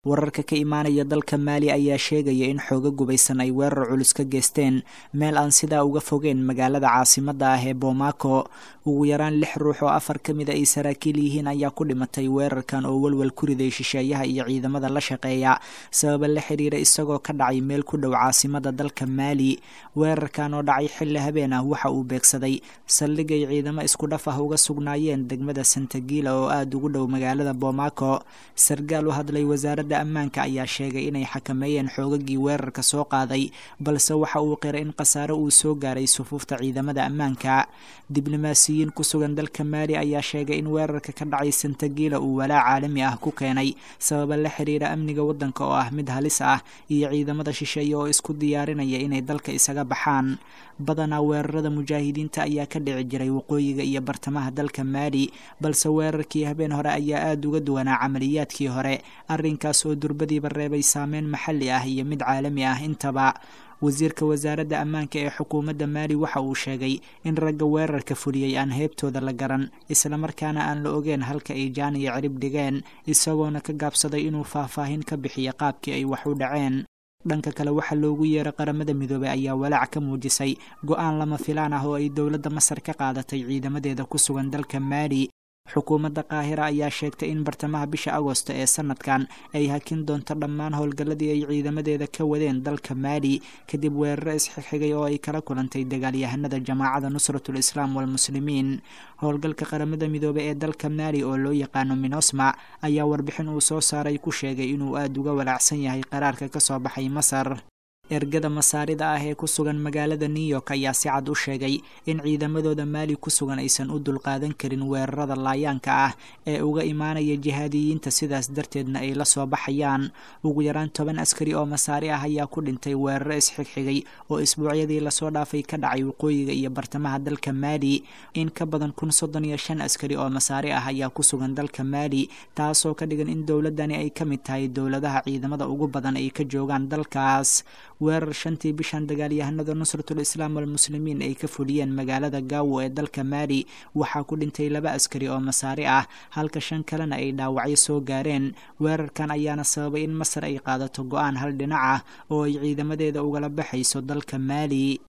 Wararka ka imaanaya dalka Maali ayaa sheegaya in xooga gubaysan ay weerar culus ka geysteen meel aan sidaa uga fogeen magaalada caasimadda ah ee Bamako. Ugu yaraan 6 ruux oo 4 ka mid ah ay saraakiil yihiin ayaa ku dhimatay weerarkan oo walwal ku riday shisheeyaha iyo ciidamada la shaqeeya sabab la xiriira isagoo ka dhacay meel ku dhow caasimadda dalka Maali. Weerarkan oo dhacay xilli habeen ah waxa uu beegsaday saldhig ay ciidamo isku dhaf ah uga sugnaayeen degmada Santagila oo aad ugu dhow magaalada Bamako. Sargaal u hadlay wasaaradda ammaanka ayaa sheegay inay xakameeyeen xoogagii weerarka soo qaaday, balse waxa uu qiray in khasaare uu soo gaaray sufuufta ciidamada ammaanka. Diblomaasiyiin ku sugan dalka Maali ayaa sheegay in weerarka ka dhacay Santagila uu walaac caalami ah ku keenay sabab la xiriira amniga waddanka oo ah mid halis ah iyo ciidamada shisheeye oo isku diyaarinaya inay dalka isaga baxaan. Badanaa weerarada mujaahidiinta ayaa ka dhici jiray waqooyiga iyo bartamaha dalka Maali, balse weerarkii habeen hore ayaa aad uga duwanaa camaliyaadkii hore, arrinkaas oo durbadiiba reebay saameyn maxalli ah iyo mid caalami ah intaba. Wasiirka wasaaradda ammaanka ee xukuumadda Maali waxa uu sheegay in ragga weerarka fuliyay aan heebtooda la garan, isla markaana aan la ogeyn halka ay jaan iyo cirib dhigeen, isagoona ka gaabsaday inuu faahfaahin ka bixiyo qaabkii ay wax u dhaceen. Dhanka kale waxaa loogu yeeray qaramada midoobay ayaa walaac ka muujisay go'aan lama filaan ah oo ay dowladda Masar ka qaadatay ciidamadeeda ku sugan dalka Maali. Xukuumadda Qaahira ayaa sheegtay in bartamaha bisha Agoosto ee sanadkan ay hakin doonto dhammaan howlgalladii ay ciidamadeeda ka wadeen dalka Maali kadib weeraro isxigxigay oo ay kala kulantay dagaalyahanada Jamaacada Nusratul Islaam wal Muslimiin. Howlgalka qaramada midoobay ee dalka Maali oo loo yaqaano MINUSMA ayaa warbixin uu soo saaray ku sheegay inuu aad uga walaacsan yahay qaraarka ka soo baxay Masar. Ergada Masaarida ah ee ku sugan magaalada New York ayaa si cad u sheegay in ciidamadooda Maali ku sugan aysan u dulqaadan karin weerarada laayaanka ah ee uga imaanaya jihaadiyiinta, sidaas darteedna ay la soo baxayaan. Ugu yaraan 10 askari oo Masaari ah ayaa ku dhintay weeraro isxigxigay oo isbuucyadii lasoo dhaafay ka dhacay waqooyiga iyo bartamaha dalka Maali. In ka badan 35 askari oo Masaari ah ayaa ku sugan dalka Maali, taasoo ka dhigan in dowladani ay ka mid tahay dowladaha ciidamada ugu badan ay ka joogaan dalkaas. Weerar 5tii bishan dagaalyahanada Nusratul Islaam wal Muslimiin ay ka fuliyeen magaalada Gao ee dalka Maali waxaa ku dhintay 2 askari oo Masaari ah, halka 5 kalena ay dhaawacyo soo gaareen. Weerarkan ayaana sababay in Masar ay qaadato go'aan hal dhinac ah oo ay ciidamadeeda ugala baxayso dalka Maali.